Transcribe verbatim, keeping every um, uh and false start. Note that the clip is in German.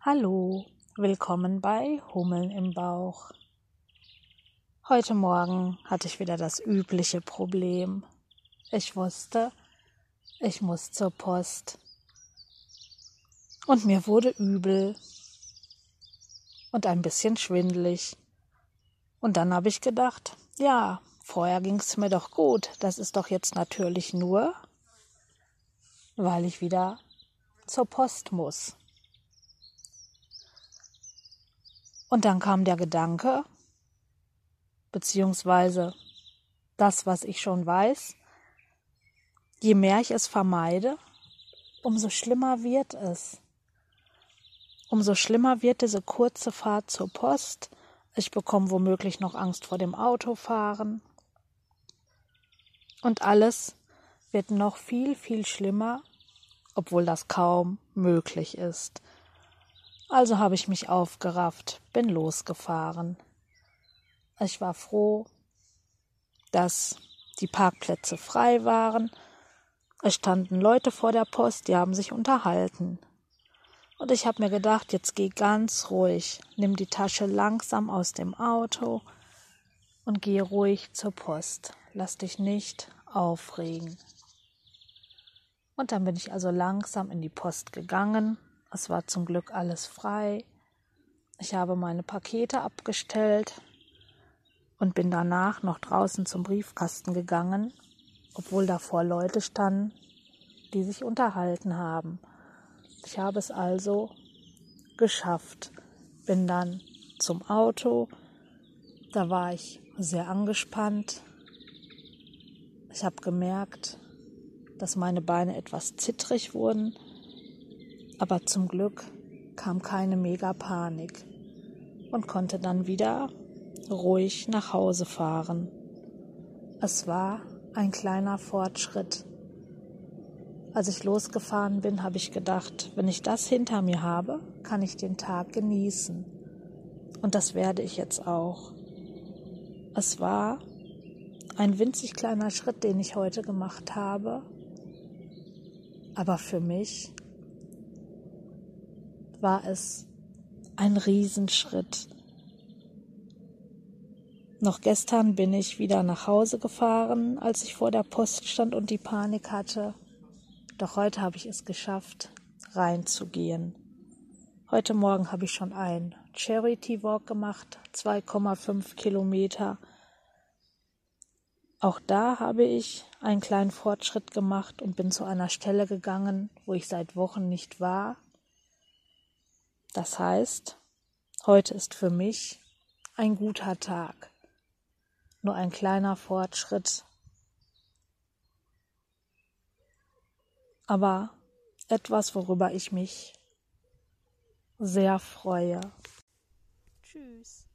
Hallo, willkommen bei Hummeln im Bauch. Heute Morgen hatte ich wieder das übliche Problem. Ich wusste, ich muss zur Post. Und mir wurde übel und ein bisschen schwindelig. Und dann habe ich gedacht, ja, vorher ging es mir doch gut. Das ist doch jetzt natürlich nur, weil ich wieder zur Post muss. Und dann kam der Gedanke, beziehungsweise das, was ich schon weiß, je mehr ich es vermeide, umso schlimmer wird es. Umso schlimmer wird diese kurze Fahrt zur Post. Ich bekomme womöglich noch Angst vor dem Autofahren. Und alles wird noch viel, viel schlimmer, obwohl das kaum möglich ist. Also habe ich mich aufgerafft, bin losgefahren. Ich war froh, dass die Parkplätze frei waren. Es standen Leute vor der Post, die haben sich unterhalten. Und ich habe mir gedacht, jetzt geh ganz ruhig, nimm die Tasche langsam aus dem Auto und geh ruhig zur Post. Lass dich nicht aufregen. Und dann bin ich also langsam in die Post gegangen. Es war zum Glück alles frei. Ich habe meine Pakete abgestellt und bin danach noch draußen zum Briefkasten gegangen, obwohl davor Leute standen, die sich unterhalten haben. Ich habe es also geschafft. Bin dann zum Auto. Da war ich sehr angespannt. Ich habe gemerkt, dass meine Beine etwas zittrig wurden. Aber zum Glück kam keine Mega-Panik und konnte dann wieder ruhig nach Hause fahren. Es war ein kleiner Fortschritt. Als ich losgefahren bin, habe ich gedacht, wenn ich das hinter mir habe, kann ich den Tag genießen. Und das werde ich jetzt auch. Es war ein winzig kleiner Schritt, den ich heute gemacht habe. Aber für mich war es ein Riesenschritt. Noch gestern bin ich wieder nach Hause gefahren, als ich vor der Post stand und die Panik hatte. Doch heute habe ich es geschafft, reinzugehen. Heute Morgen habe ich schon einen Charity Walk gemacht, zwei Komma fünf Kilometer. Auch da habe ich einen kleinen Fortschritt gemacht und bin zu einer Stelle gegangen, wo ich seit Wochen nicht war. Das heißt, heute ist für mich ein guter Tag. Nur ein kleiner Fortschritt, aber etwas, worüber ich mich sehr freue. Tschüss.